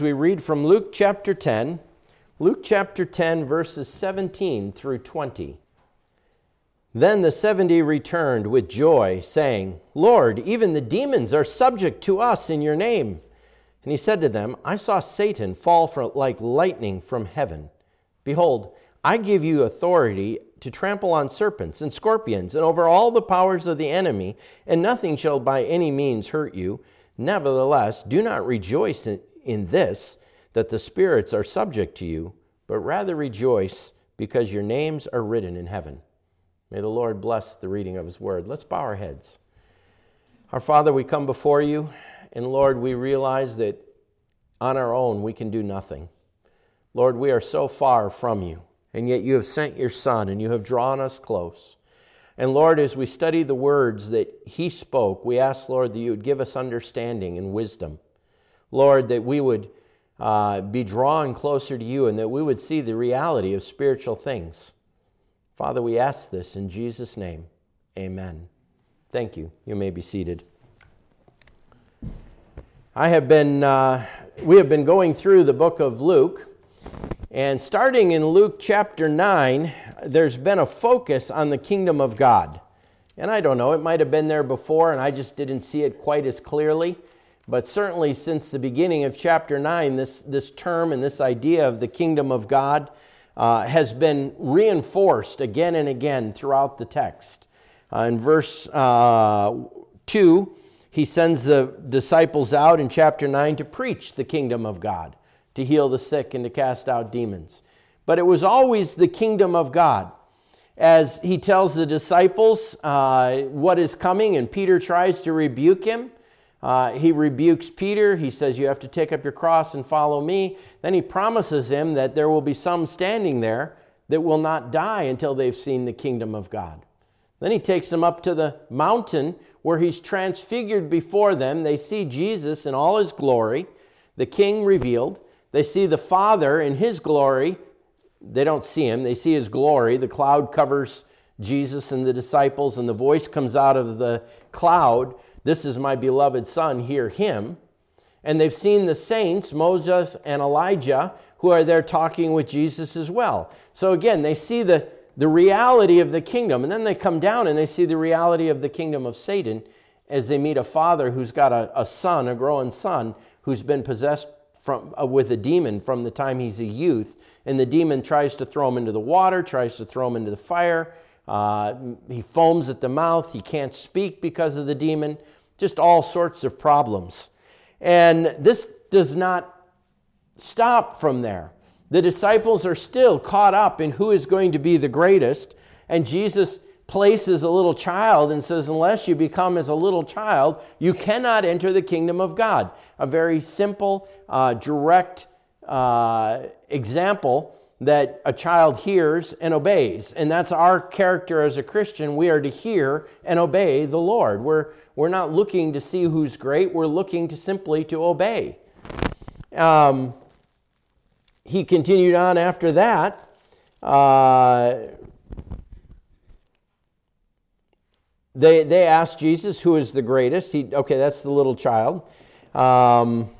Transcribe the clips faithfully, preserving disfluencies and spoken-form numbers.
We read from Luke chapter ten, Luke chapter ten, verses seventeen through twenty. Then the seventy returned with joy, saying, Lord, even the demons are subject to us in your name. And he said to them, I saw Satan fall from, like lightning from heaven. Behold, I give you authority to trample on serpents and scorpions and over all the powers of the enemy, and nothing shall by any means hurt you. Nevertheless, do not rejoice in in this, that the spirits are subject to you, but rather rejoice because your names are written in heaven. May the Lord bless the reading of his word. Let's bow our heads. Our Father, we come before you, and Lord, we realize that on our own we can do nothing. Lord, we are so far from you, and yet you have sent your Son, and you have drawn us close. And Lord, as we study the words that he spoke, we ask, Lord, that you would give us understanding and wisdom. Lord, that we would uh, be drawn closer to you and that we would see the reality of spiritual things. Father, we ask this in Jesus' name. Amen. Thank you. You may be seated. I have been, uh, we have been going through the book of Luke, and starting in Luke chapter nine, there's been a focus on the kingdom of God. And I don't know, it might have been there before and I just didn't see it quite as clearly. But certainly since the beginning of chapter nine, this, this term and this idea of the kingdom of God uh, has been reinforced again and again throughout the text. Uh, in verse uh, two, he sends the disciples out in chapter nine to preach the kingdom of God, to heal the sick and to cast out demons. But it was always the kingdom of God. As he tells the disciples uh, what is coming, and Peter tries to rebuke him, Uh, he rebukes Peter. He says, you have to take up your cross and follow me. Then he promises him that there will be some standing there that will not die until they've seen the kingdom of God. Then he takes them up to the mountain where he's transfigured before them. They see Jesus in all his glory, the King revealed. They see the Father in his glory. They don't see him. They see his glory. The cloud covers Jesus and the disciples, and the voice comes out of the cloud. This is my beloved Son, hear him. And they've seen the saints, Moses and Elijah, who are there talking with Jesus as well. So again, they see the, the reality of the kingdom. And then they come down and they see the reality of the kingdom of Satan as they meet a father who's got a, a son, a growing son, who's been possessed from uh, with a demon from the time he's a youth. And the demon tries to throw him into the water, tries to throw him into the fire. Uh, he foams at the mouth. He can't speak because of the demon. Just all sorts of problems. And this does not stop from there. The disciples are still caught up in who is going to be the greatest. And Jesus places a little child and says, unless you become as a little child, you cannot enter the kingdom of God. A very simple, uh, direct uh, example that a child hears and obeys. And that's our character as a Christian. We are to hear and obey the Lord. We're, we're not looking to see who's great. We're looking to simply to obey. Um, he continued on after that. Uh, they, they asked Jesus, who is the greatest? He, okay, that's the little child. Um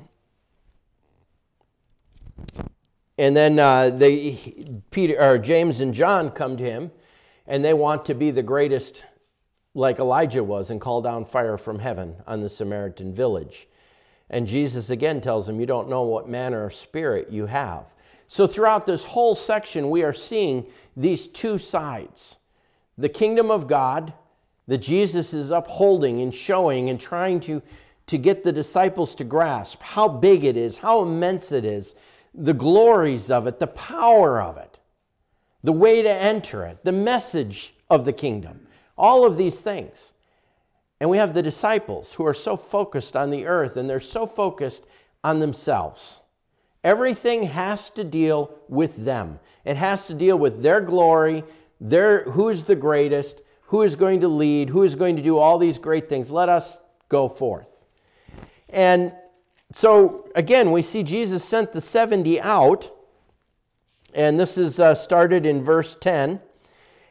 And then uh, they, Peter, or James and John come to him, and they want to be the greatest, like Elijah was, and call down fire from heaven on the Samaritan village. And Jesus again tells them, you don't know what manner of spirit you have. So throughout this whole section, we are seeing these two sides. The kingdom of God that Jesus is upholding and showing and trying to, to get the disciples to grasp how big it is, how immense it is, the glories of it, the power of it, the way to enter it, the message of the kingdom, all of these things. And we have the disciples who are so focused on the earth and they're so focused on themselves. Everything has to deal with them. It has to deal with their glory, their, who is the greatest, who is going to lead, who is going to do all these great things. Let us go forth. And so, again, we see Jesus sent the seventy out, and this is uh, started in verse ten.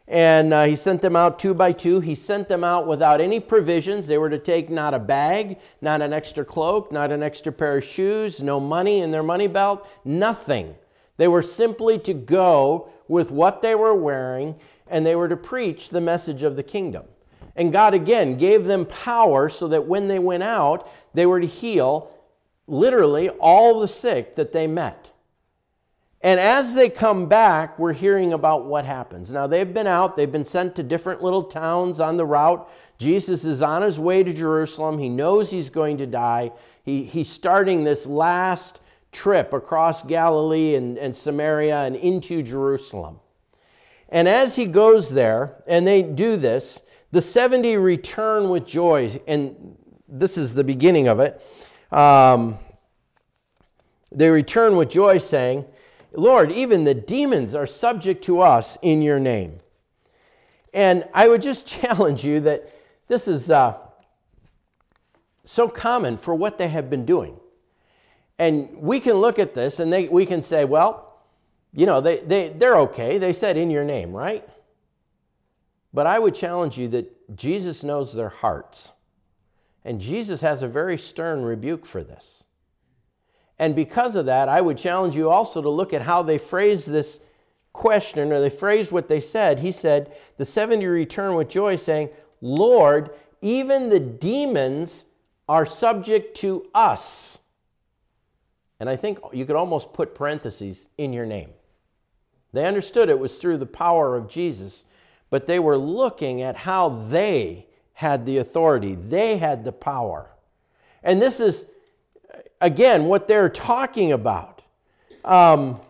And uh, he sent them out two by two. He sent them out without any provisions. They were to take not a bag, not an extra cloak, not an extra pair of shoes, no money in their money belt, nothing. They were simply to go with what they were wearing, and they were to preach the message of the kingdom. And God, again, gave them power so that when they went out, they were to heal literally all the sick that they met. And as they come back, we're hearing about what happens. Now, they've been out. They've been sent to different little towns on the route. Jesus is on his way to Jerusalem. He knows he's going to die. He, he's starting this last trip across Galilee and, and Samaria and into Jerusalem. And as he goes there, and they do this, the seventy return with joy. And this is the beginning of it. Um, they return with joy, saying, Lord, even the demons are subject to us in your name. And I would just challenge you that this is uh, so common for what they have been doing. And we can look at this and they, we can say, well, you know, they, they, they're okay. They said in your name, right? But I would challenge you that Jesus knows their hearts. And Jesus has a very stern rebuke for this. And because of that, I would challenge you also to look at how they phrased this question, or they phrased what they said. He said, the seventy return with joy, saying, Lord, even the demons are subject to us. And I think you could almost put parentheses, in your name. They understood it was through the power of Jesus, but they were looking at how they had the authority. They had the power. And this is, again, what they're talking about. Um,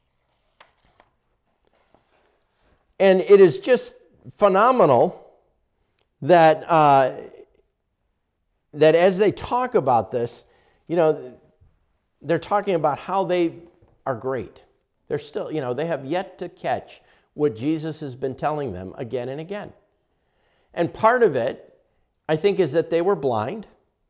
and it is just phenomenal that, uh, that as they talk about this, you know, they're talking about how they are great. They're still, you know, they have yet to catch what Jesus has been telling them again and again. And part of it, I think, is that they were blind.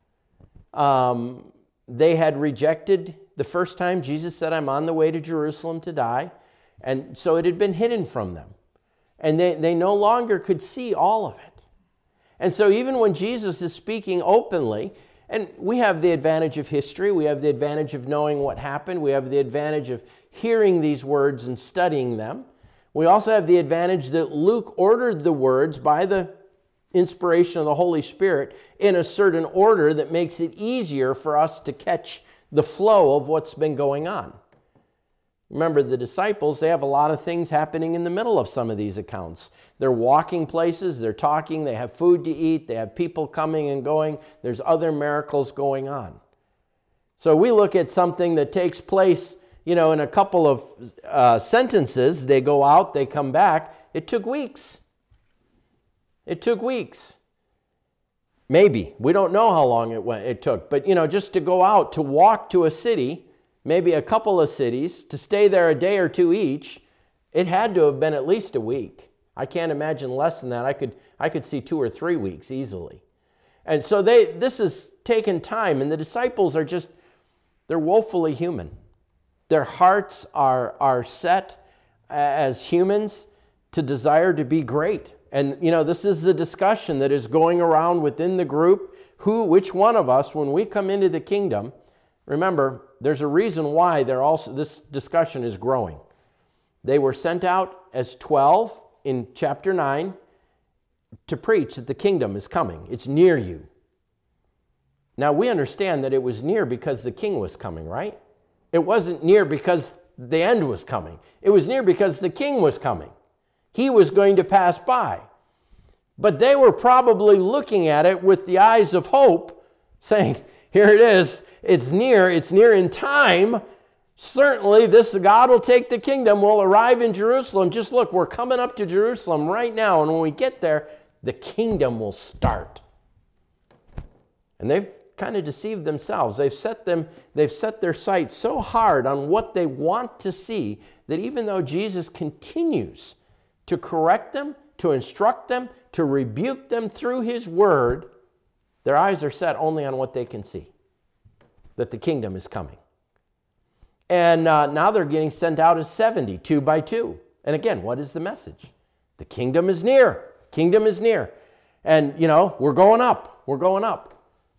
Um... They had rejected the first time Jesus said, I'm on the way to Jerusalem to die. And so it had been hidden from them. And they, they no longer could see all of it. And so even when Jesus is speaking openly, and we have the advantage of history, we have the advantage of knowing what happened, we have the advantage of hearing these words and studying them. We also have the advantage that Luke ordered the words by the inspiration of the Holy Spirit in a certain order that makes it easier for us to catch the flow of what's been going on. Remember, the disciples, they have a lot of things happening in the middle of some of these accounts. They're walking places, they're talking, they have food to eat, they have people coming and going, there's other miracles going on. So we look at something that takes place, you know, in a couple of uh, sentences. They go out, they come back. It took weeks. It took weeks. Maybe. We don't know how long it went, it took. But, you know, just to go out, to walk to a city, maybe a couple of cities, to stay there a day or two each, it had to have been at least a week. I can't imagine less than that. I could I could see two or three weeks easily. And so they this has taken time, and the disciples are just, they're woefully human. Their hearts are, are set as humans to desire to be great. And, you know, this is the discussion that is going around within the group. Who, which one of us, when we come into the kingdom, remember, there's a reason why they're also, this discussion is growing. They were sent out as twelve in chapter nine to preach that the kingdom is coming. It's near you. Now, we understand that it was near because the king was coming, right? It wasn't near because the end was coming. It was near because the king was coming. He was going to pass by. But they were probably looking at it with the eyes of hope, saying, here it is, it's near, it's near in time. Certainly this God will take the kingdom, we'll arrive in Jerusalem. Just look, we're coming up to Jerusalem right now, and when we get there, the kingdom will start. And they've kind of deceived themselves. They've set them, they've set their sights so hard on what they want to see that even though Jesus continues to correct them, to instruct them, to rebuke them through his word, their eyes are set only on what they can see, that the kingdom is coming. And uh, now they're getting sent out as seventy, two by two. And again, what is the message? The kingdom is near. Kingdom is near. And, you know, we're going up. We're going up.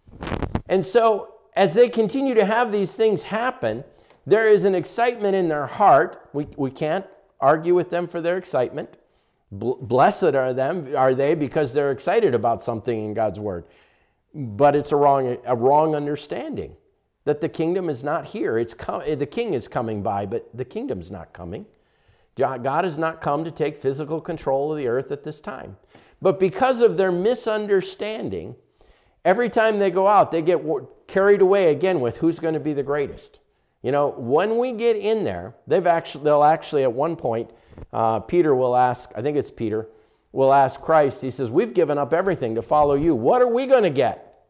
And so as they continue to have these things happen, there is an excitement in their heart. We, we can't argue with them for their excitement. Blessed are them, are they, because they're excited about something in God's word. But it's a wrong, a wrong understanding that the kingdom is not here. It's com- the king is coming by, but the kingdom's not coming. God has not come to take physical control of the earth at this time. But because of their misunderstanding, every time they go out, they get carried away again with who's going to be the greatest. You know, when we get in there, they've actually, they'll actually at one point, uh, Peter will ask, I think it's Peter, will ask Christ, he says, we've given up everything to follow you. What are we going to get?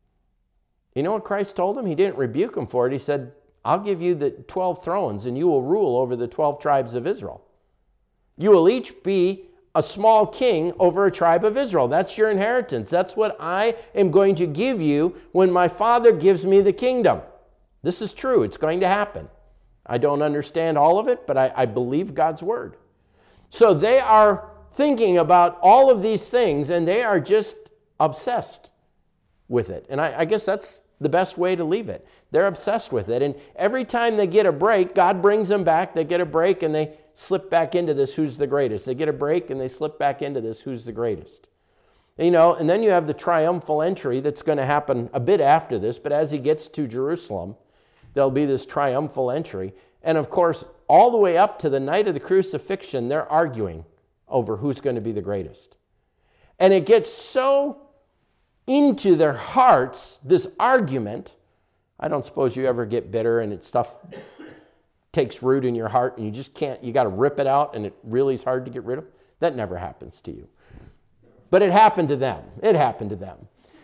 You know what Christ told him? He didn't rebuke him for it. He said, I'll give you the twelve thrones and you will rule over the twelve tribes of Israel. You will each be a small king over a tribe of Israel. That's your inheritance. That's what I am going to give you when my Father gives me the kingdom. This is true. It's going to happen. I don't understand all of it, but I, I believe God's word. So they are thinking about all of these things, and they are just obsessed with it. And I, I guess that's the best way to leave it. They're obsessed with it. And every time they get a break, God brings them back. They get a break, and they slip back into this, who's the greatest. They get a break, and they slip back into this, who's the greatest. You know, and then you have the triumphal entry that's going to happen a bit after this, but as he gets to Jerusalem, there'll be this triumphal entry. And of course, all the way up to the night of the crucifixion, they're arguing over who's going to be the greatest. And it gets so into their hearts, this argument. I don't suppose you ever get bitter and it stuff takes root in your heart and you just can't, you got to rip it out and it really is hard to get rid of. That never happens to you. But it happened to them. It happened to them.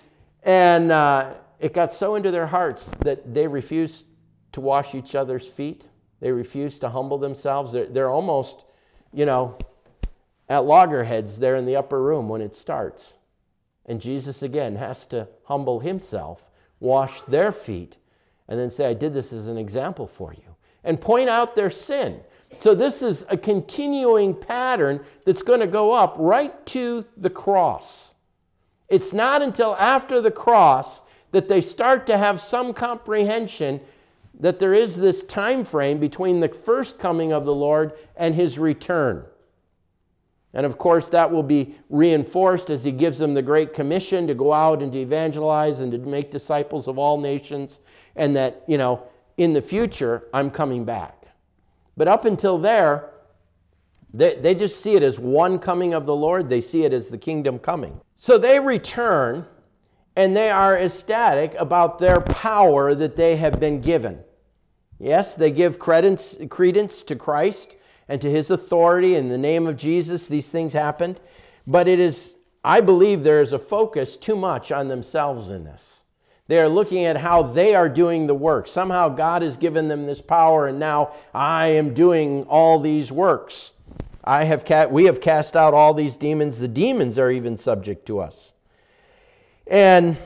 And uh, it got so into their hearts that they refused to wash each other's feet. They refused to humble themselves. They're, they're almost, you know, at loggerheads there in the upper room when it starts. And Jesus, again, has to humble himself, wash their feet, and then say, I did this as an example for you, and point out their sin. So this is a continuing pattern that's going to go up right to the cross. It's not until after the cross that they start to have some comprehension that there is this time frame between the first coming of the Lord and his return. And of course, that will be reinforced as he gives them the Great Commission to go out and to evangelize and to make disciples of all nations, and that, you know, in the future, I'm coming back. But up until there, they, they just see it as one coming of the Lord. They see it as the kingdom coming. So they return, and they are ecstatic about their power that they have been given. Yes, they give credence, credence to Christ and to his authority. In the name of Jesus, these things happened. But it is, I believe there is a focus too much on themselves in this. They are looking at how they are doing the work. Somehow God has given them this power, and now I am doing all these works. I have ca- we have cast out all these demons. The demons are even subject to us. And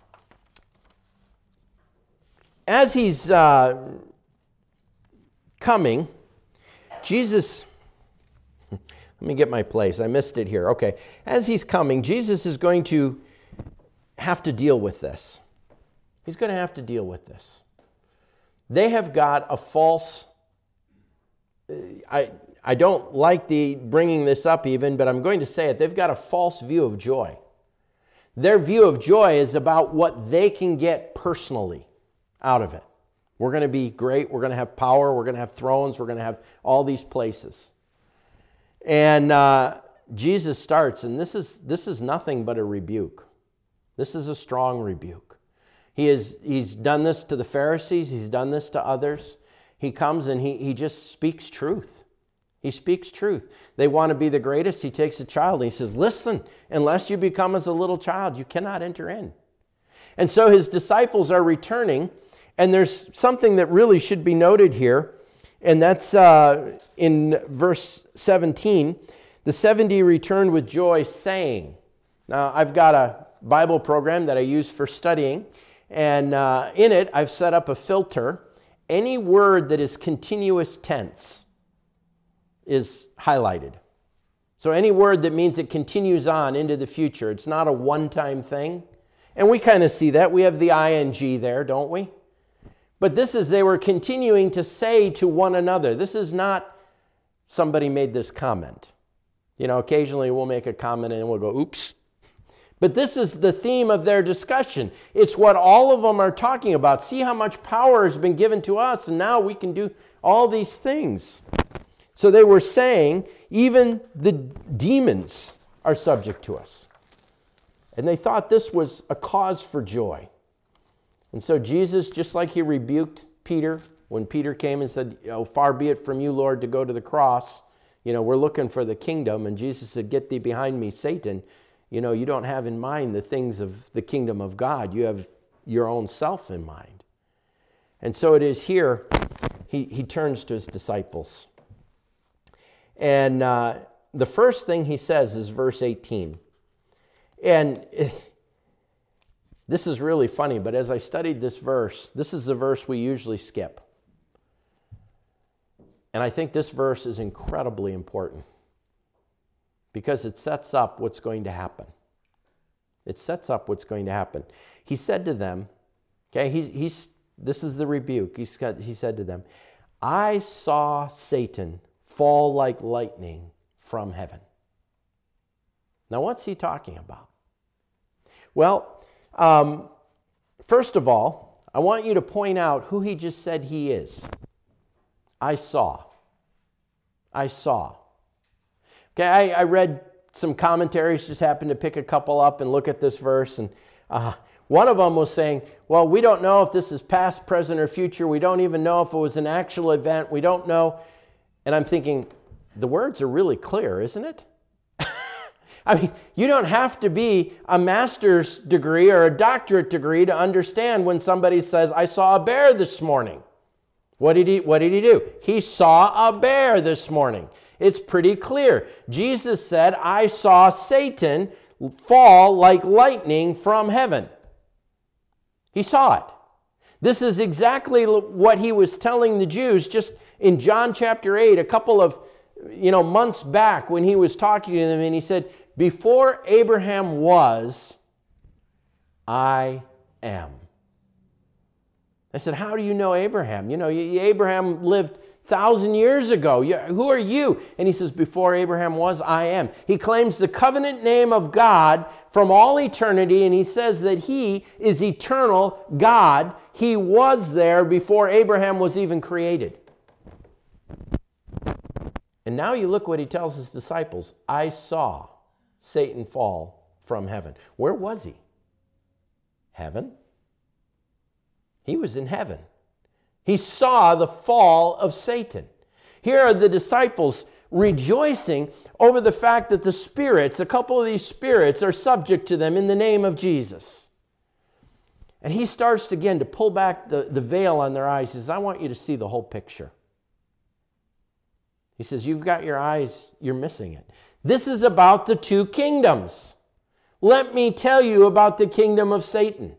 as he's uh, coming, Jesus, let me get my place. I missed it here. Okay. As he's coming, Jesus is going to have to deal with this. He's going to have to deal with this. They have got a false, I, I don't like the bringing this up even, but I'm going to say it. They've got a false view of joy. Their view of joy is about what they can get personally out of it. We're going to be great. We're going to have power. We're going to have thrones. We're going to have all these places. And uh, Jesus starts, and this is this is nothing but a rebuke. This is a strong rebuke. He is he's done this to the Pharisees. He's done this to others. He comes and he he just speaks truth. He speaks truth. They want to be the greatest. He takes a child and he says, listen, unless you become as a little child, you cannot enter in. And so his disciples are returning. And there's something that really should be noted here, and that's uh, in verse seventeen. The seventy returned with joy, saying. Now, I've got a Bible program that I use for studying, and uh, in it, I've set up a filter. Any word that is continuous tense is highlighted. So any word that means it continues on into the future, it's not a one-time thing. And we kind of see that. We have the ing there, don't we? But this is, they were continuing to say to one another. This is not somebody made this comment. You know, occasionally we'll make a comment and we'll go, oops. But this is the theme of their discussion. It's what all of them are talking about. See how much power has been given to us, and now we can do all these things. So they were saying, even the demons are subject to us. And they thought this was a cause for joy. And so Jesus, just like he rebuked Peter when Peter came and said, "Oh, far be it from you, Lord, to go to the cross. You know, we're looking for the kingdom." And Jesus said, "Get thee behind me, Satan. You know, you don't have in mind the things of the kingdom of God. You have your own self in mind." And so it is here, he, he turns to his disciples. And uh, the first thing he says is verse eighteen. And this is really funny, but as I studied this verse, this is the verse we usually skip. And I think this verse is incredibly important because it sets up what's going to happen. It sets up what's going to happen. He said to them, okay, he's, he's, this is the rebuke. He's got, he said to them, "I saw Satan fall like lightning from heaven." Now, what's he talking about? Well, um, first of all, I want you to point out who he just said he is. I saw. I saw. Okay, I, I read some commentaries, just happened to pick a couple up and look at this verse, and uh, one of them was saying, well, we don't know if this is past, present, or future. We don't even know if it was an actual event. We don't know. And I'm thinking, the words are really clear, isn't it? I mean, you don't have to be a master's degree or a doctorate degree to understand when somebody says, "I saw a bear this morning." What did he, what did he do? He saw a bear this morning. It's pretty clear. Jesus said, "I saw Satan fall like lightning from heaven." He saw it. This is exactly what he was telling the Jews just in John chapter eight, a couple of you know months back when he was talking to them, and he said, "Before Abraham was, I am." I said, "How do you know Abraham? You know, Abraham lived a thousand years ago. Who are you?" And he says, "Before Abraham was, I am." He claims the covenant name of God from all eternity, and he says that he is eternal God. He was there before Abraham was even created. And now you look what he tells his disciples. "I saw Satan fall from heaven." Where was he? Heaven. He was in heaven. He saw the fall of Satan. Here are the disciples rejoicing over the fact that the spirits, a couple of these spirits, are subject to them in the name of Jesus. And he starts again to pull back the, the veil on their eyes. He says, "I want you to see the whole picture." He says, "You've got your eyes, you're missing it. This is about the two kingdoms. Let me tell you about the kingdom of Satan.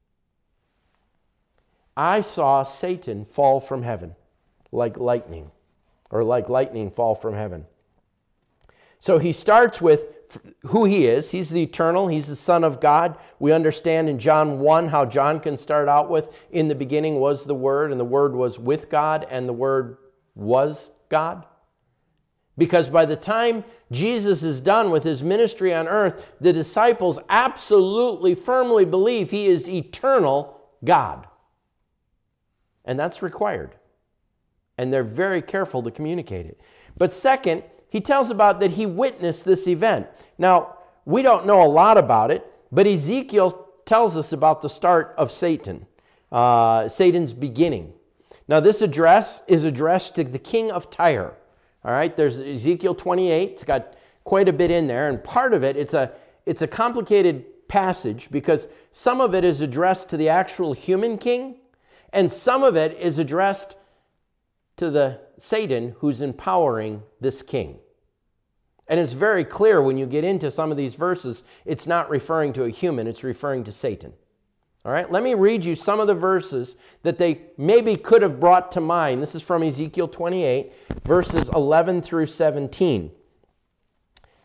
I saw Satan fall from heaven like lightning, or like lightning fall from heaven." So he starts with who he is. He's the eternal. He's the Son of God. We understand in John one how John can start out with, "In the beginning was the Word, and the Word was with God, and the Word was God." Because by the time Jesus is done with his ministry on earth, the disciples absolutely firmly believe he is eternal God. And that's required. And they're very careful to communicate it. But second, he tells about that he witnessed this event. Now, we don't know a lot about it, but Ezekiel tells us about the start of Satan, uh, Satan's beginning. Now, this address is addressed to the king of Tyre. All right, there's Ezekiel twenty-eight. It's got quite a bit in there, and part of it, it's a it's a complicated passage because some of it is addressed to the actual human king, and some of it is addressed to the Satan who's empowering this king. And it's very clear when you get into some of these verses, it's not referring to a human, it's referring to Satan. All right, let me read you some of the verses that they maybe could have brought to mind. This is from Ezekiel twenty-eight, verses eleven through seventeen.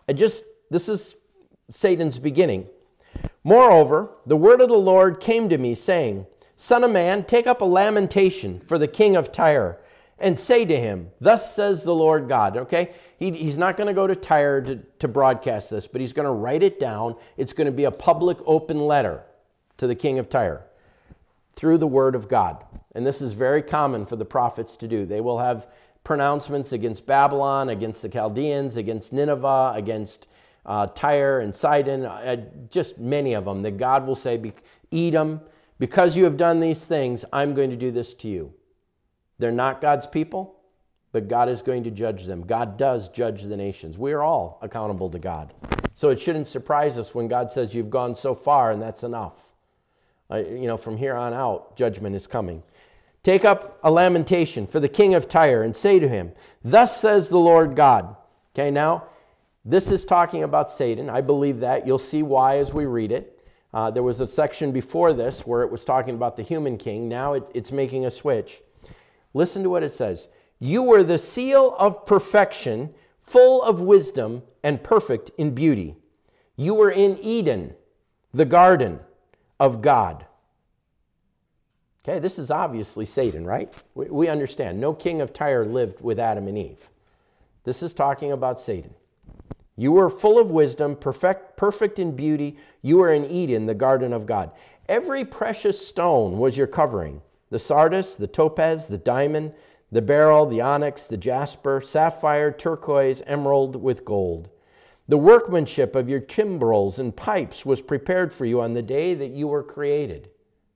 I just, this is Satan's beginning. Moreover, the word of the Lord came to me, saying, Son of man, take up a lamentation for the king of Tyre, and say to him, Thus says the Lord God. Okay? He, he's not going to go to Tyre to, to broadcast this, but he's going to write it down. It's going to be a public open letter to the king of Tyre through the word of God. And this is very common for the prophets to do. They will have pronouncements against Babylon, against the Chaldeans, against Nineveh, against uh, Tyre and Sidon, uh, just many of them, that God will say, Edom, because you have done these things, I'm going to do this to you. They're not God's people, but God is going to judge them. God does judge the nations. We are all accountable to God. So it shouldn't surprise us when God says you've gone so far and that's enough. Uh, you know, from here on out, judgment is coming. Take up a lamentation for the king of Tyre and say to him, Thus says the Lord God. Okay, now, this is talking about Satan. I believe that. You'll see why as we read it. Uh, there was a section before this where it was talking about the human king. Now it, it's making a switch. Listen to what it says. You were the seal of perfection, full of wisdom and perfect in beauty. You were in Eden, the garden of God. Okay, this is obviously Satan, right? We, we understand. No king of Tyre lived with Adam and Eve. This is talking about Satan. You were full of wisdom, perfect, perfect in beauty. You were in Eden, the garden of God. Every precious stone was your covering. The sardius, the topaz, the diamond, the beryl, the onyx, the jasper, sapphire, turquoise, emerald with gold. The workmanship of your timbrels and pipes was prepared for you on the day that you were created.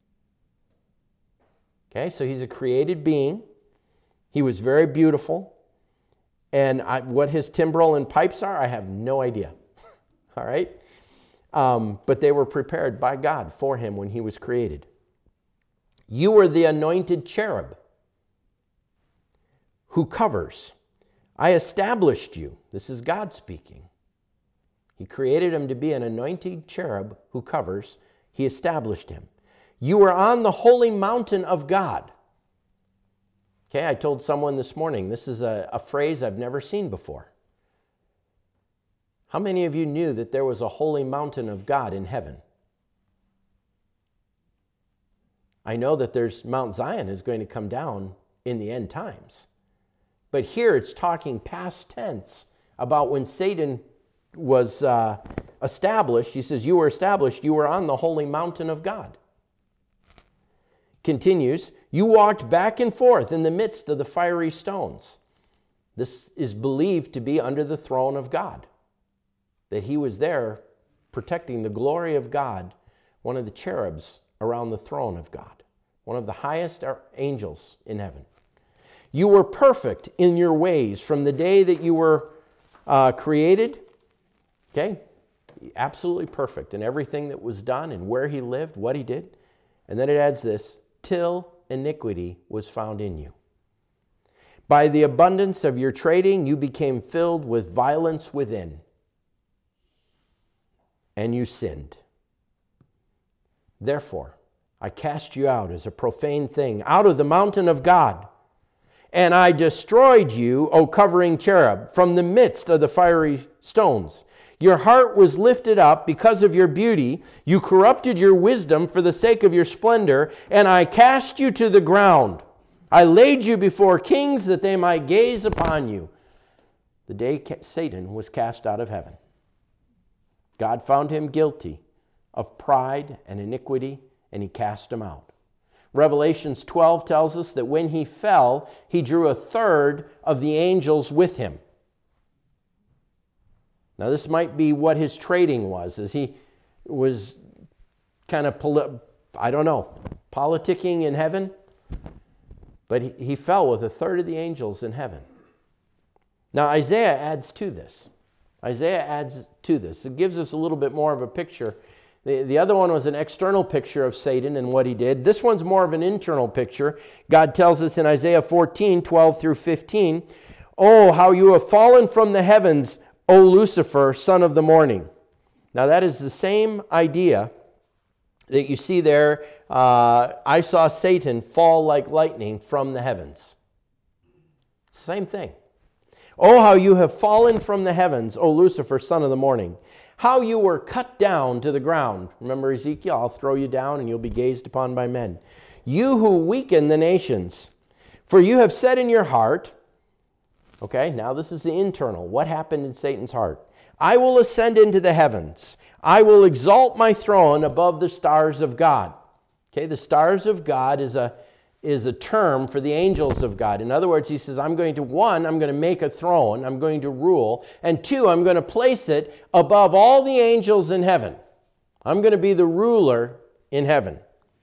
Okay, so he's a created being. He was very beautiful. And I, what his timbrel and pipes are, I have no idea. All right? Um, but they were prepared by God for him when he was created. You were the anointed cherub who covers. I established you. This is God speaking. He created him to be an anointed cherub who covers. He established him. You were on the holy mountain of God. Okay, I told someone this morning, this is a, a phrase I've never seen before. How many of you knew that there was a holy mountain of God in heaven? I know that there's Mount Zion is going to come down in the end times. But here it's talking past tense about when Satan was uh, established. He says, you were established, you were on the holy mountain of God. Continues, you walked back and forth in the midst of the fiery stones. This is believed to be under the throne of God. That he was there protecting the glory of God, one of the cherubs around the throne of God, one of the highest angels in heaven. You were perfect in your ways from the day that you were uh, created. Okay? Absolutely perfect in everything that was done and where he lived, what he did. And then it adds this, till iniquity was found in you. By the abundance of your trading, you became filled with violence within. And you sinned. Therefore, I cast you out as a profane thing out of the mountain of God. And I destroyed you, O covering cherub, from the midst of the fiery stones. Your heart was lifted up because of your beauty. You corrupted your wisdom for the sake of your splendor, and I cast you to the ground. I laid you before kings that they might gaze upon you. The day Satan was cast out of heaven. God found him guilty of pride and iniquity, and he cast him out. Revelations twelve tells us that when he fell, he drew a third of the angels with him. Now, this might be what his trading was, as he was kind of, poli- I don't know, politicking in heaven. But he, he fell with a third of the angels in heaven. Now, Isaiah adds to this. Isaiah adds to this. It gives us a little bit more of a picture. The, the other one was an external picture of Satan and what he did. This one's more of an internal picture. God tells us in Isaiah fourteen, twelve through fifteen, "Oh, how you have fallen from the heavens, O Lucifer, son of the morning." Now that is the same idea that you see there. Uh, I saw Satan fall like lightning from the heavens. Same thing. Oh, how you have fallen from the heavens, O Lucifer, son of the morning. How you were cut down to the ground. Remember Ezekiel, I'll throw you down and you'll be gazed upon by men. You who weaken the nations. For you have said in your heart, okay, now this is the internal. What happened in Satan's heart? I will ascend into the heavens. I will exalt my throne above the stars of God. Okay, the stars of God is a, is a term for the angels of God. In other words, he says, I'm going to, one, I'm going to make a throne. I'm going to rule. And two, I'm going to place it above all the angels in heaven. I'm going to be the ruler in heaven.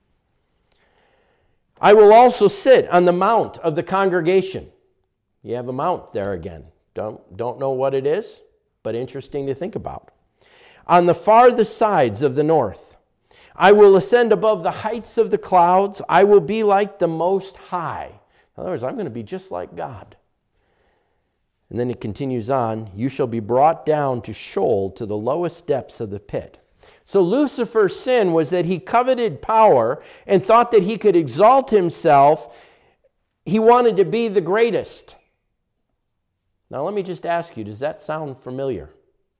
I will also sit on the mount of the congregation. You have a mount there again. Don't, don't know what it is, but interesting to think about. On the farthest sides of the north, I will ascend above the heights of the clouds. I will be like the Most High. In other words, I'm going to be just like God. And then it continues on, you shall be brought down to Sheol, to the lowest depths of the pit. So Lucifer's sin was that he coveted power and thought that he could exalt himself. He wanted to be the greatest. Now let me just ask you, does that sound familiar?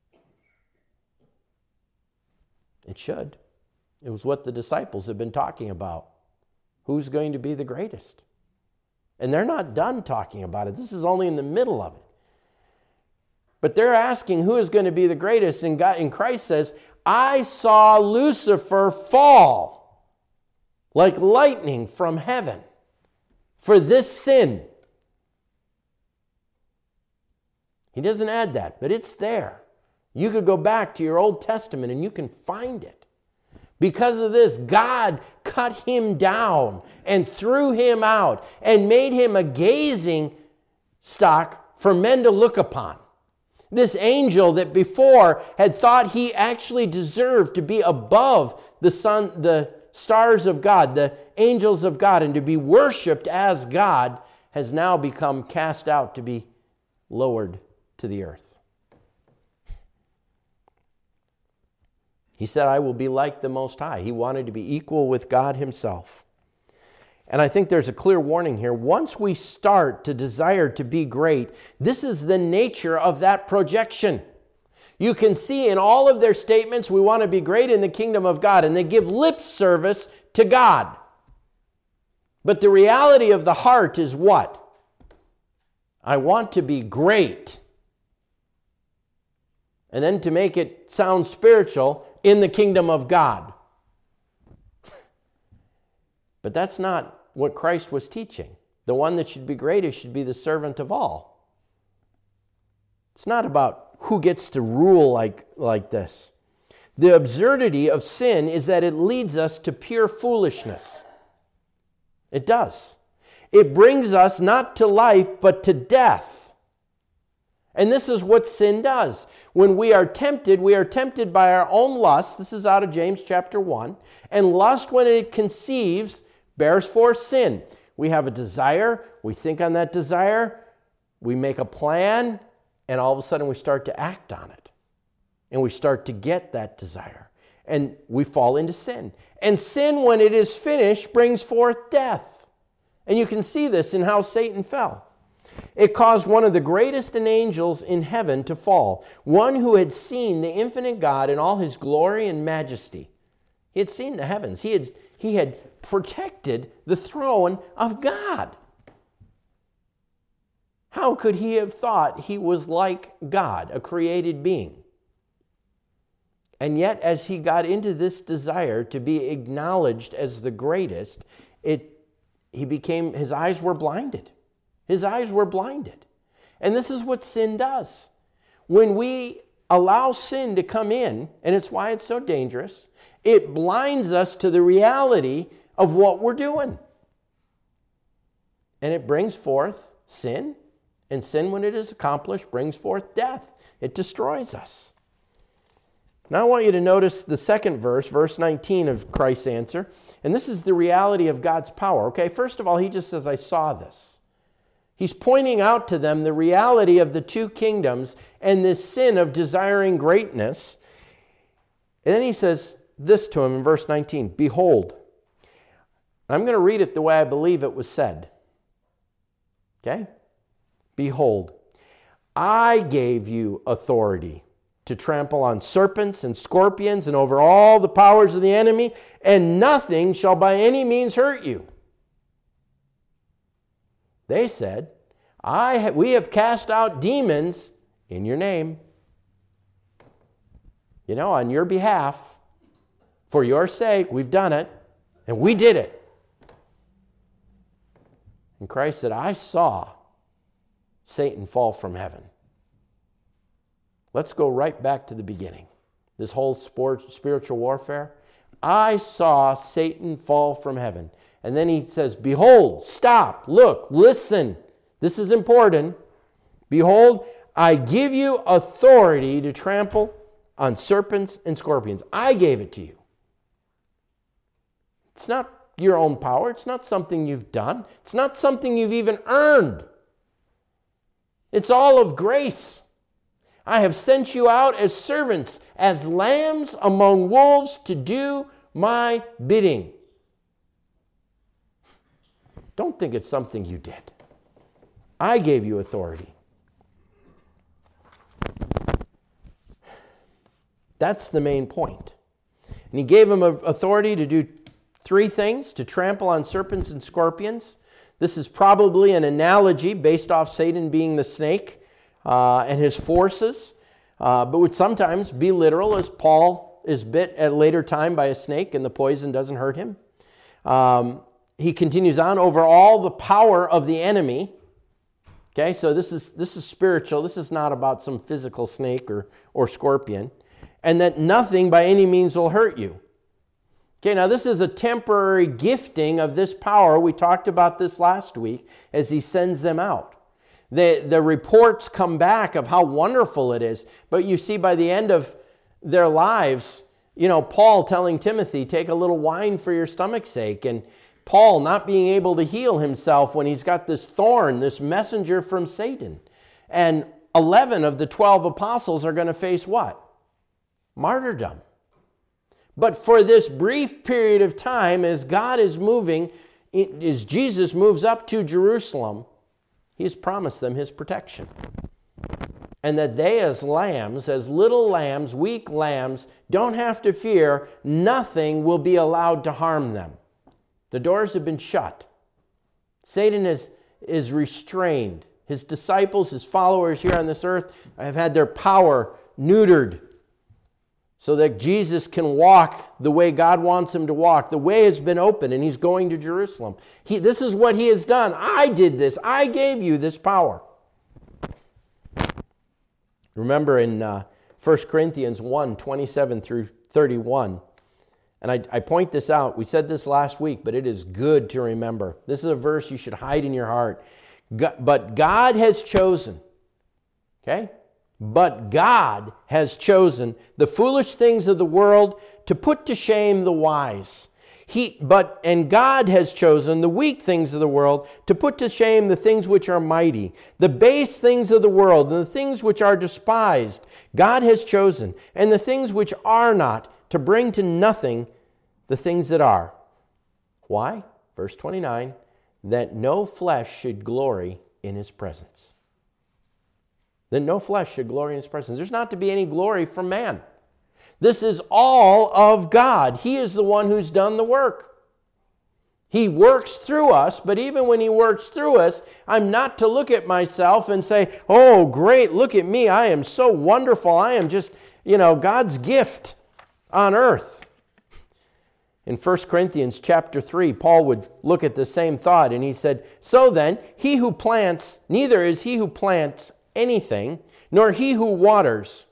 It should. It was what the disciples have been talking about. Who's going to be the greatest? And they're not done talking about it. This is only in the middle of it. But they're asking who is going to be the greatest. And, God, and Christ says, I saw Lucifer fall like lightning from heaven for this sin. He doesn't add that, but it's there. You could go back to your Old Testament and you can find it. Because of this, God cut him down and threw him out and made him a gazing stock for men to look upon. This angel that before had thought he actually deserved to be above the sun, the stars of God, the angels of God, and to be worshiped as God, has now become cast out to be lowered to the earth. He said, I will be like the Most High. He wanted to be equal with God himself. And I think there's a clear warning here. Once we start to desire to be great, this is the nature of that projection. You can see in all of their statements, we want to be great in the kingdom of God, and they give lip service to God. But the reality of the heart is what? I want to be great. And then to make it sound spiritual, in the kingdom of God. But that's not what Christ was teaching. The one that should be greatest should be the servant of all. It's not about who gets to rule like, like this. The absurdity of sin is that it leads us to pure foolishness. It does. It brings us not to life, but to death. And this is what sin does. When we are tempted, we are tempted by our own lust. This is out of James chapter one. And lust, when it conceives, bears forth sin. We have a desire. We think on that desire. We make a plan. And all of a sudden we start to act on it. And we start to get that desire. And we fall into sin. And sin, when it is finished, brings forth death. And you can see this in how Satan fell. It caused one of the greatest in angels in heaven to fall, one who had seen the infinite God in all his glory and majesty. He had seen the heavens. He had, he had protected the throne of God. How could he have thought he was like God, a created being? And yet, as he got into this desire to be acknowledged as the greatest, it, he became, his eyes were blinded. His eyes were blinded. And this is what sin does. When we allow sin to come in, and it's why it's so dangerous, it blinds us to the reality of what we're doing. And it brings forth sin. And sin, when it is accomplished, brings forth death. It destroys us. Now I want you to notice the second verse, verse nineteen of Christ's answer. And this is the reality of God's power. Okay, first of all, he just says, I saw this. He's pointing out to them the reality of the two kingdoms and this sin of desiring greatness. And then he says this to him in verse nineteen, behold. I'm going to read it the way I believe it was said. Okay? Behold, I gave you authority to trample on serpents and scorpions and over all the powers of the enemy, and nothing shall by any means hurt you. They said, I ha- we have cast out demons in your name. You know, on your behalf, for your sake, we've done it, and we did it. And Christ said, I saw Satan fall from heaven. Let's go right back to the beginning. This whole sport, spiritual warfare. I saw Satan fall from heaven. And then he says, behold, stop, look, listen. This is important. Behold, I give you authority to trample on serpents and scorpions. I gave it to you. It's not your own power. It's not something you've done. It's not something you've even earned. It's all of grace. I have sent you out as servants, as lambs among wolves, to do my bidding. Don't think it's something you did. I gave you authority. That's the main point. And he gave him authority to do three things: to trample on serpents and scorpions. This is probably an analogy based off Satan being the snake uh, and his forces, uh, but would sometimes be literal, as Paul is bit at a later time by a snake and the poison doesn't hurt him. Um, he continues on, over all the power of the enemy. Okay, so this is this is spiritual. This is not about some physical snake or, or scorpion. And that nothing by any means will hurt you. Okay, now this is a temporary gifting of this power. We talked about this last week as he sends them out. The, the reports come back of how wonderful it is. But you see, by the end of their lives, you know, Paul telling Timothy, take a little wine for your stomach's sake. And Paul not being able to heal himself when he's got this thorn, this messenger from Satan. And eleven of the twelve apostles are going to face what? Martyrdom. But for this brief period of time, as God is moving, as Jesus moves up to Jerusalem, he's promised them his protection. And that they as lambs, as little lambs, weak lambs, don't have to fear. Nothing will be allowed to harm them. The doors have been shut. Satan is, is restrained. His disciples, his followers here on this earth have had their power neutered, so that Jesus can walk the way God wants him to walk. The way has been open, and he's going to Jerusalem. He, this is what he has done. I did this. I gave you this power. Remember in uh, First Corinthians one, twenty-seven through thirty-one, and I, I point this out. We said this last week, but it is good to remember. This is a verse you should hide in your heart. God, but God has chosen, okay? But God has chosen the foolish things of the world to put to shame the wise. He, but, and God has chosen the weak things of the world to put to shame the things which are mighty, the base things of the world, and the things which are despised. God has chosen, and the things which are not, to bring to nothing the things that are. Why? Verse twenty-nine, that no flesh should glory in his presence. That no flesh should glory in his presence. There's not to be any glory from man. This is all of God. He is the one who's done the work. He works through us, but even when he works through us, I'm not to look at myself and say, oh, great, look at me. I am so wonderful. I am just, you know, God's gift on earth. In First Corinthians chapter three, Paul would look at the same thought, and he said, so then, he who plants, neither is he who plants anything, nor he who waters,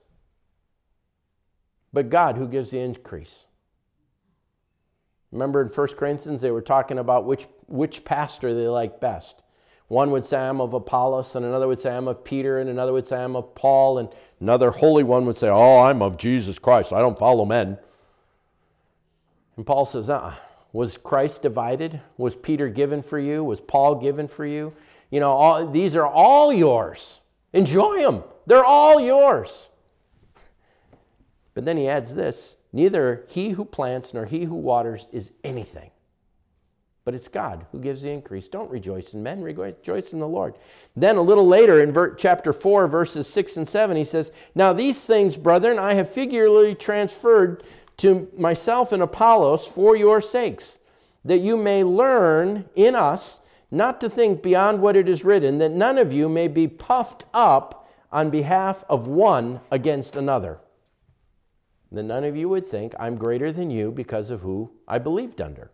but God who gives the increase. Remember in First Corinthians, they were talking about which, which pastor they like best. One would say, I'm of Apollos, and another would say, I'm of Peter, and another would say, I'm of Paul, and another holy one would say, oh, I'm of Jesus Christ. I don't follow men. And Paul says, uh-uh. Was Christ divided? Was Peter given for you? Was Paul given for you? You know, all, these are all yours. Enjoy them. They're all yours. But then he adds this, neither he who plants nor he who waters is anything, but it's God who gives the increase. Don't rejoice in men, rejoice in the Lord. Then a little later in ver- chapter four, verses six and seven, he says, now these things, brethren, I have figuratively transferred to myself and Apollos for your sakes, that you may learn in us not to think beyond what it is written, that none of you may be puffed up on behalf of one against another. That none of you would think I'm greater than you because of who I believed under.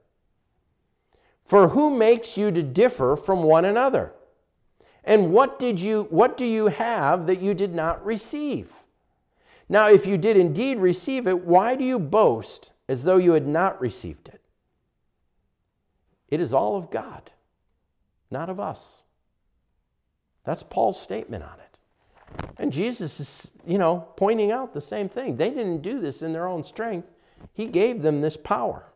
For who makes you to differ from one another? And what did you what do you have that you did not receive? Now, if you did indeed receive it, why do you boast as though you had not received it? It is all of God, not of us. That's Paul's statement on it. And Jesus is, you know, pointing out the same thing. They didn't do this in their own strength. He gave them this power.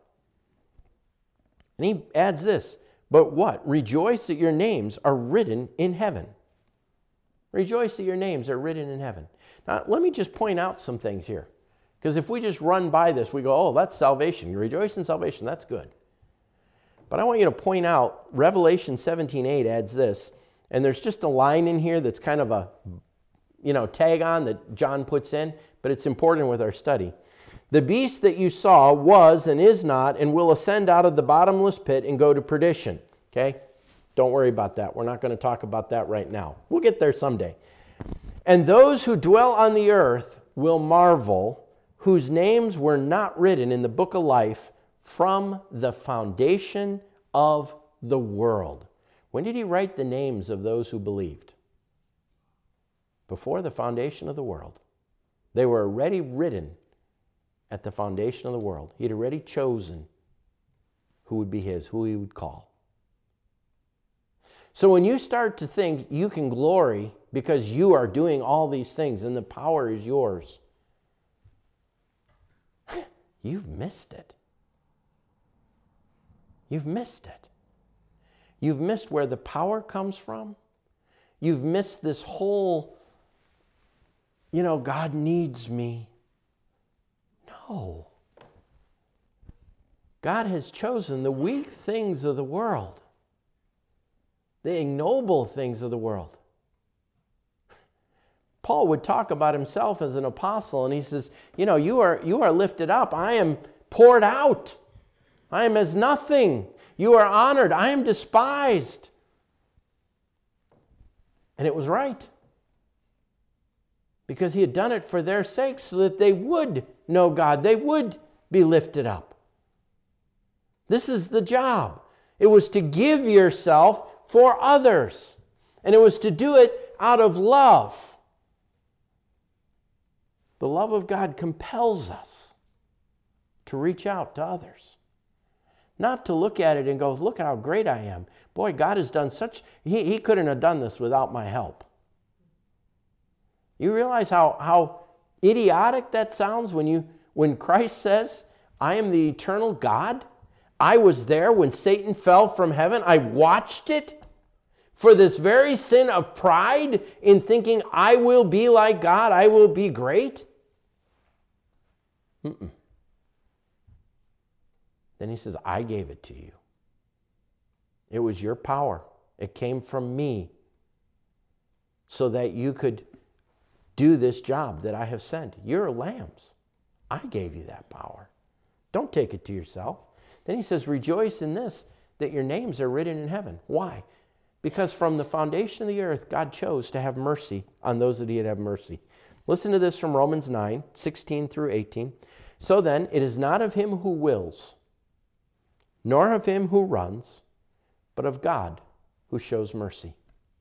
And he adds this, but what? Rejoice that your names are written in heaven. Rejoice that your names are written in heaven. Now, let me just point out some things here. Because if we just run by this, we go, oh, that's salvation. You rejoice in salvation. That's good. But I want you to point out, Revelation seventeen eight adds this. And there's just a line in here that's kind of a, you know, tag on that John puts in. But it's important with our study. The beast that you saw was and is not and will ascend out of the bottomless pit and go to perdition. Okay? Don't worry about that. We're not going to talk about that right now. We'll get there someday. And those who dwell on the earth will marvel, whose names were not written in the book of life from the foundation of the world. When did he write the names of those who believed? Before the foundation of the world. They were already written at the foundation of the world. He had already chosen who would be his, who he would call. So when you start to think you can glory because you are doing all these things and the power is yours, you've missed it. You've missed it. You've missed where the power comes from. You've missed this whole, you know, God needs me. No. God has chosen the weak things of the world, the ignoble things of the world. Paul would talk about himself as an apostle, and he says, you know, you are, you are lifted up. I am poured out. I am as nothing. You are honored. I am despised. And it was right. Because he had done it for their sake so that they would know God. They would be lifted up. This is the job. It was to give yourself for others. And it was to do it out of love. The love of God compels us to reach out to others. Not to look at it and go, look at how great I am. Boy, God has done such, he, he couldn't have done this without my help. You realize how, how idiotic that sounds when you when Christ says, I am the eternal God? I was there when Satan fell from heaven. I watched it for this very sin of pride in thinking I will be like God, I will be great. Mm-mm. Then he says, I gave it to you. It was your power. It came from me so that you could do this job that I have sent. You're lambs. I gave you that power. Don't take it to yourself. Then he says, rejoice in this, that your names are written in heaven. Why? Because from the foundation of the earth, God chose to have mercy on those that he'd have mercy. Listen to this from Romans nine, sixteen through eighteen. So then, it is not of him who wills, nor of him who runs, but of God who shows mercy.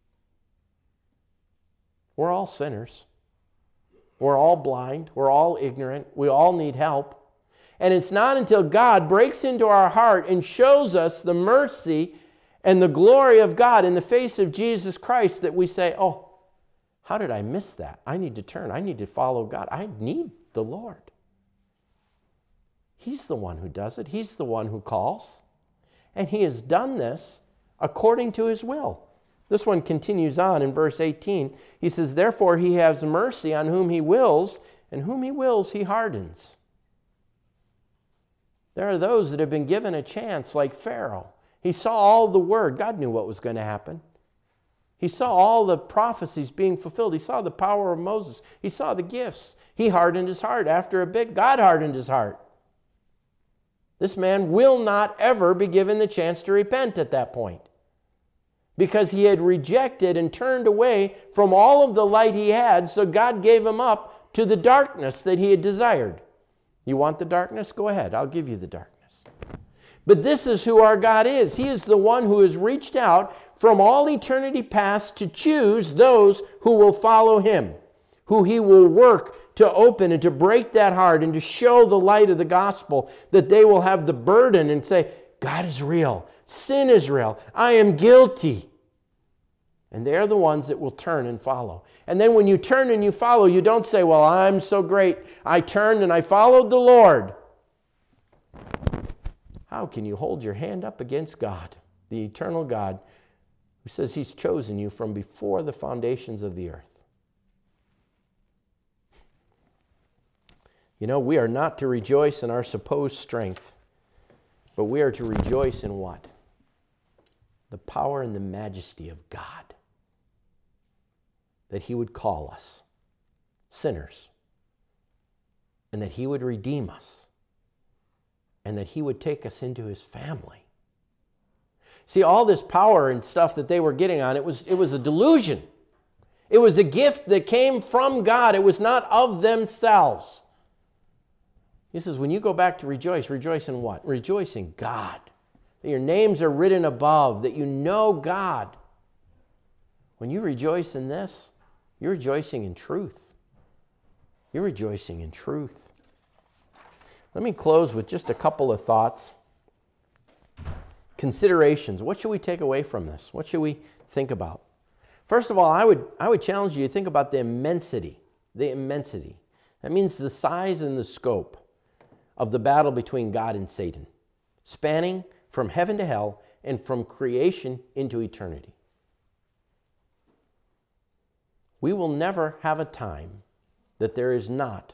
We're all sinners. We're all blind. We're all ignorant. We all need help. And it's not until God breaks into our heart and shows us the mercy and the glory of God in the face of Jesus Christ that we say, oh, how did I miss that? I need to turn. I need to follow God. I need the Lord. He's the one who does it. He's the one who calls. And he has done this according to his will. This one continues on in verse eighteen. He says, therefore he has mercy on whom he wills, and whom he wills he hardens. There are those that have been given a chance like Pharaoh. He He saw all the word. God knew what was going to happen. He saw all the prophecies being fulfilled. He saw the power of Moses. He saw the gifts. He hardened his heart. After a bit, God hardened his heart. This man will not ever be given the chance to repent at that point, because he had rejected and turned away from all of the light he had, so God gave him up to the darkness that he had desired. You want the darkness? Go ahead. I'll give you the darkness. But this is who our God is. He is the one who has reached out from all eternity past to choose those who will follow him, who he will work to open and to break that heart and to show the light of the gospel, that they will have the burden and say, God is real. Sin is real. I am guilty. And they're the ones that will turn and follow. And then when you turn and you follow, you don't say, well, I'm so great. I turned and I followed the Lord. How can you hold your hand up against God, the eternal God, who says he's chosen you from before the foundations of the earth? You know, we are not to rejoice in our supposed strength, but we are to rejoice in what? The power and the majesty of God. That he would call us sinners, and that he would redeem us, and that he would take us into his family. See, all this power and stuff that they were getting on, it was, it was a delusion. It was a gift that came from God. It was not of themselves. He says, when you go back to rejoice, rejoice in what? Rejoice in God. That your names are written above, that you know God. When you rejoice in this, you're rejoicing in truth. You're rejoicing in truth. Let me close with just a couple of thoughts. Considerations. What should we take away from this? What should we think about? First of all, I would, I would challenge you to think about the immensity. The immensity. That means the size and the scope of the battle between God and Satan, spanning from heaven to hell and from creation into eternity. We will never have a time that there is not,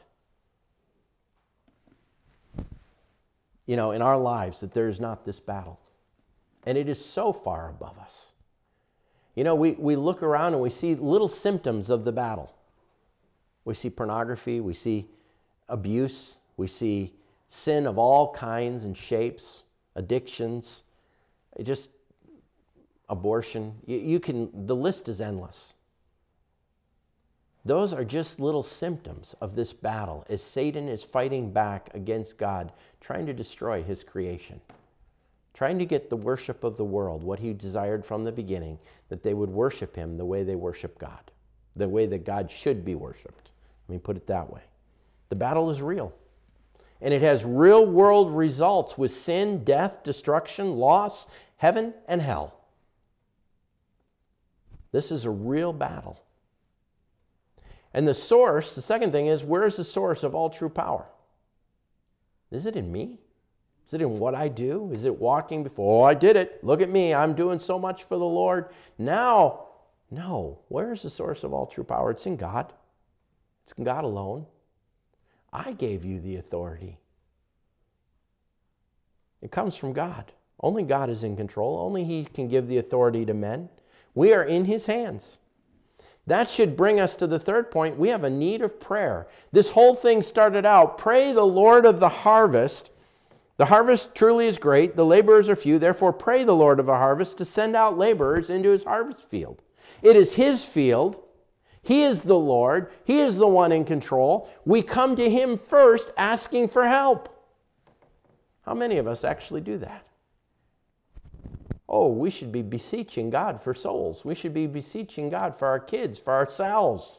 you know, in our lives, that there is not this battle. And it is so far above us. You know, we, we look around and we see little symptoms of the battle. We see pornography, we see abuse, we see sin of all kinds and shapes, addictions, just abortion. You, you can, the list is endless. Those are just little symptoms of this battle as Satan is fighting back against God, trying to destroy his creation, trying to get the worship of the world, what he desired from the beginning, that they would worship him the way they worship God, the way that God should be worshiped. Let me put it that way. The battle is real, and it has real-world results with sin, death, destruction, loss, heaven, and hell. This is a real battle. And the source, the second thing is, where is the source of all true power? Is it in me? Is it in what I do? Is it walking before, oh, I did it. Look at me. I'm doing so much for the Lord. Now, no. Where is the source of all true power? It's in God. It's in God alone. I gave you the authority. It comes from God. Only God is in control. Only he can give the authority to men. We are in his hands. That should bring us to the third point. We have a need of prayer. This whole thing started out, pray the Lord of the harvest. The harvest truly is great. The laborers are few. Therefore, pray the Lord of the harvest to send out laborers into his harvest field. It is his field. He is the Lord. He is the one in control. We come to him first asking for help. How many of us actually do that? Oh, we should be beseeching God for souls. We should be beseeching God for our kids, for ourselves.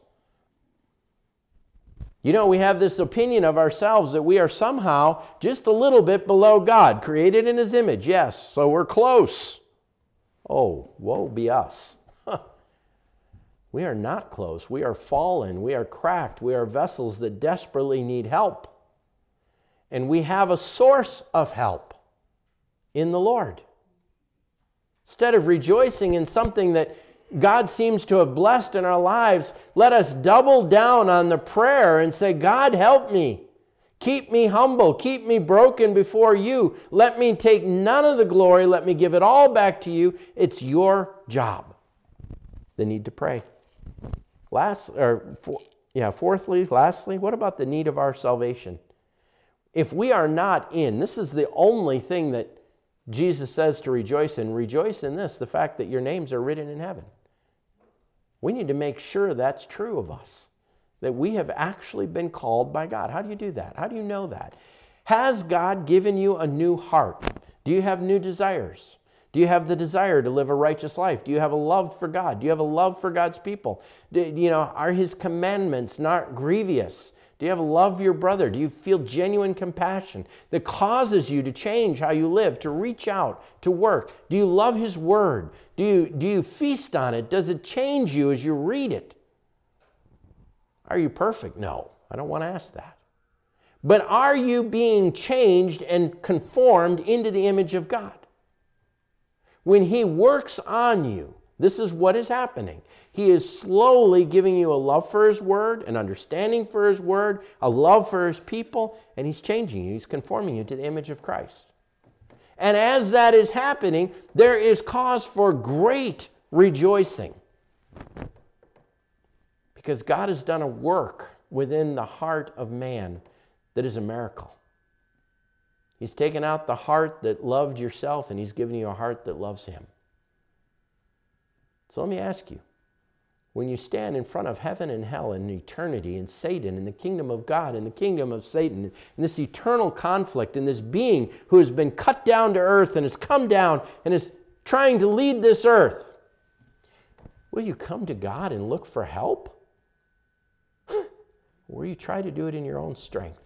You know, we have this opinion of ourselves that we are somehow just a little bit below God, created in his image, yes, so we're close. Oh, woe be us. We are not close. We are fallen. We are cracked. We are vessels that desperately need help. And we have a source of help in the Lord. Instead of rejoicing in something that God seems to have blessed in our lives, let us double down on the prayer and say, God, help me. Keep me humble. Keep me broken before you. Let me take none of the glory. Let me give it all back to you. It's your job. The need to pray. Last, or for, yeah, fourthly, lastly, what about the need of our salvation? If we are not in, this is the only thing that Jesus says to rejoice in. Rejoice in this, the fact that your names are written in heaven. We need to make sure that's true of us, that we have actually been called by God. How do you do that? How do you know that? Has God given you a new heart? Do you have new desires? Do you have the desire to live a righteous life? Do you have a love for God? Do you have a love for God's people? Do, you know, are His commandments not grievous? Do you have a love for your brother? Do you feel genuine compassion that causes you to change how you live, to reach out, to work? Do you love His Word? Do you, do you feast on it? Does it change you as you read it? Are you perfect? No, I don't want to ask that. But are you being changed and conformed into the image of God? When He works on you, this is what is happening. He is slowly giving you a love for His Word, an understanding for His Word, a love for His people, and He's changing you. He's conforming you to the image of Christ. And as that is happening, there is cause for great rejoicing. Because God has done a work within the heart of man that is a miracle. He's taken out the heart that loved yourself, and He's given you a heart that loves Him. So let me ask you, when you stand in front of heaven and hell and eternity and Satan and the kingdom of God and the kingdom of Satan and this eternal conflict and this being who has been cut down to earth and has come down and is trying to lead this earth, will you come to God and look for help? Or will you try to do it in your own strength?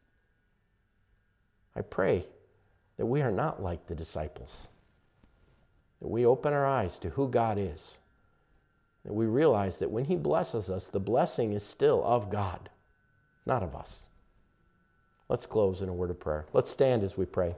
I pray that we are not like the disciples, that we open our eyes to who God is, that we realize that when He blesses us, the blessing is still of God, not of us. Let's close in a word of prayer. Let's stand as we pray.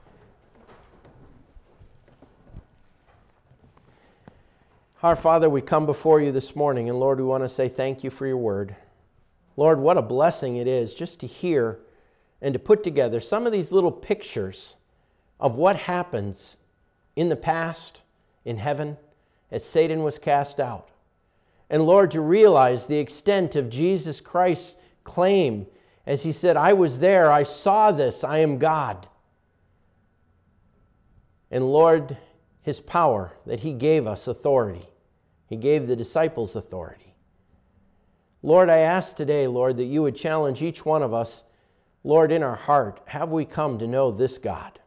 Our Father, we come before You this morning, and Lord, we want to say thank You for Your word. Lord, what a blessing it is just to hear and to put together some of these little pictures of what happens in the past, in heaven, as Satan was cast out. And Lord, to realize the extent of Jesus Christ's claim as He said, I was there, I saw this, I am God. And Lord, His power, that He gave us authority. He gave the disciples authority. Lord, I ask today, Lord, that You would challenge each one of us. Lord, in our heart, have we come to know this God?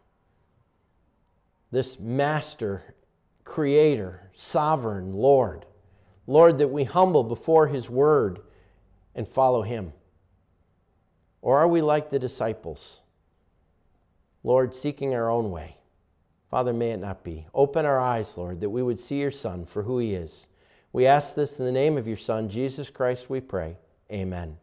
This Master, Creator, Sovereign Lord. Lord, that we humble before His Word and follow Him. Or are we like the disciples? Lord, seeking our own way. Father, may it not be. Open our eyes, Lord, that we would see Your Son for who He is. We ask this in the name of Your Son, Jesus Christ, we pray. Amen.